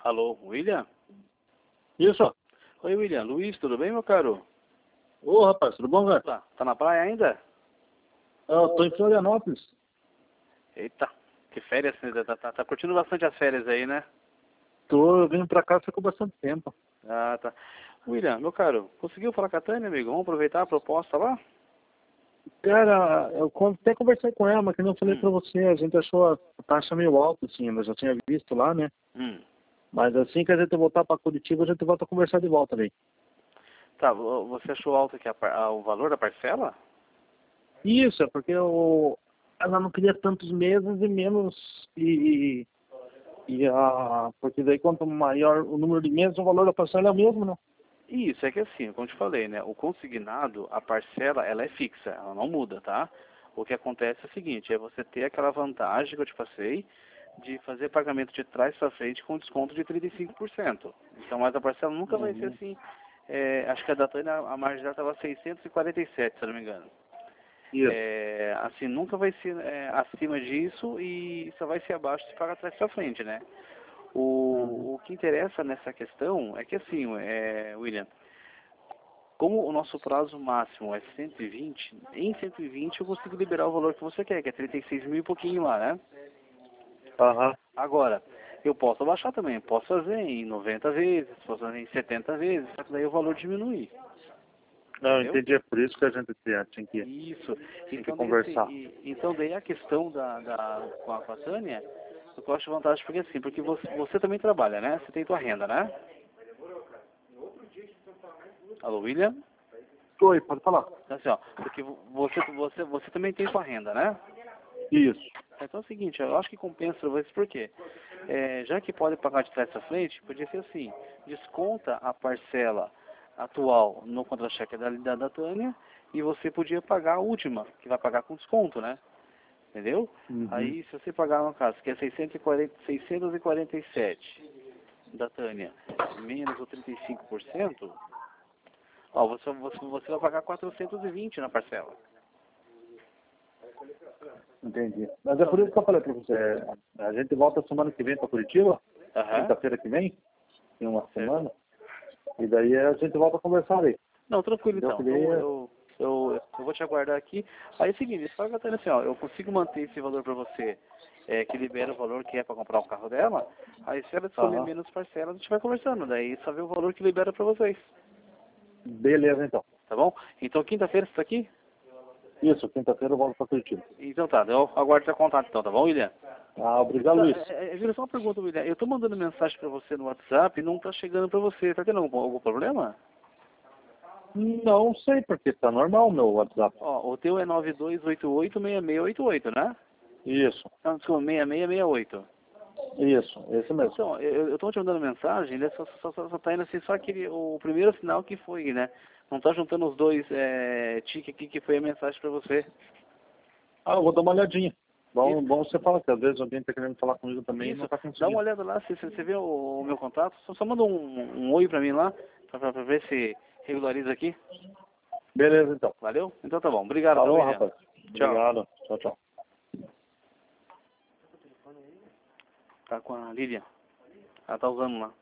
Alô, William? Isso. Oi, William. Luiz, tudo bem, meu caro? Ô, rapaz, tudo bom, velho? Tá na praia ainda? Eu tô em Florianópolis. Eita, que férias, né? Tá curtindo bastante as férias aí, né? Eu vim pra cá ficou bastante tempo. Ah, tá. William, meu caro, conseguiu falar com a Tânia, amigo? Vamos aproveitar a proposta lá? Cara, eu até conversei com ela, mas que nem eu falei pra você, a gente achou a taxa meio alta, assim, eu já tinha visto lá, né? Mas assim que a gente voltar pra Curitiba, a gente volta a conversar de volta ali. Tá, você achou alto aqui o valor da parcela? Isso, é porque ela não queria tantos meses e menos, porque daí quanto maior o número de meses, o valor da parcela é o mesmo, né? Isso, é que assim, como eu te falei, né? O consignado, a parcela, ela é fixa, ela não muda, tá? O que acontece é o seguinte, é você ter aquela vantagem que eu te passei de fazer pagamento de trás para frente com desconto de 35%. Então, mas a parcela nunca vai ser assim. Acho que a da Tânia, a margem dela estava 647, se eu não me engano. Isso. Assim, nunca vai ser acima disso e só vai ser abaixo se pagar trás para frente, né? O que interessa nessa questão é que assim, William, como o nosso prazo máximo é 120, em 120 eu consigo liberar o valor que você quer, que é 36 mil e pouquinho lá, né? Agora, eu posso abaixar também, posso fazer em 90 vezes, posso fazer em 70 vezes, só que daí o valor diminui. Não, Entendeu? entendi, é por isso que a gente tinha que Isso. Tem que Então, conversar. então daí a questão com a Tânia, eu acho vantagem porque assim, porque você também trabalha, né? Você tem tua renda, né? Alô, William? Oi, pode falar. Então, assim, ó, porque você também tem sua renda, né? Isso. Então é o seguinte, eu acho que compensa pra vocês, por quê? Já que pode pagar de trás para frente, podia ser assim, desconta a parcela atual no contra-cheque da Tânia e você podia pagar a última, que vai pagar com desconto, né? Entendeu? Aí, se você pagar no caso, que é 647 da Tânia, menos o 35%, ó, você vai pagar 420 na parcela. Entendi. Mas é por isso que eu falei pra você. A gente volta semana que vem pra Curitiba, quinta-feira que vem, em uma semana, e daí a gente volta a conversar aí. Não, tranquilo então. Eu vou te aguardar aqui. Aí é o seguinte, só que assim, ó, eu consigo manter esse valor pra você, que libera o valor que é pra comprar o carro dela, aí se ela escolher menos parcelas, a gente vai conversando, daí só vê o valor que libera pra vocês. Beleza, então. Tá bom? Então quinta-feira você tá aqui? Isso, quinta-feira eu volto pra Curitiba. Então tá, eu aguardo seu contato então, tá bom, William? Obrigado, Luiz. Vira só uma pergunta, William. Eu tô mandando mensagem pra você no WhatsApp e não tá chegando pra você. Tá tendo algum problema? Não sei, porque tá normal o meu WhatsApp. Ó, o teu é 92886688, né? Isso. Não, desculpa, 6668. Isso, esse mesmo. Então, eu tô te mandando mensagem, né? Só tá indo assim, só aquele, o primeiro sinal que foi, né? Não tá juntando os dois tique aqui que foi a mensagem pra você. Eu vou dar uma olhadinha. Bom você falar, que às vezes alguém tá querendo falar comigo também e não tá conseguindo. Dá uma olhada lá, se você vê o meu contato, só manda um oi pra mim lá, pra ver se regulariza aqui. Beleza, então. Valeu? Então tá bom. Obrigado, Falou, William. rapaz. Tchau. Obrigado. Tchau, tchau. Tá com a Lilian. Ela tá usando lá.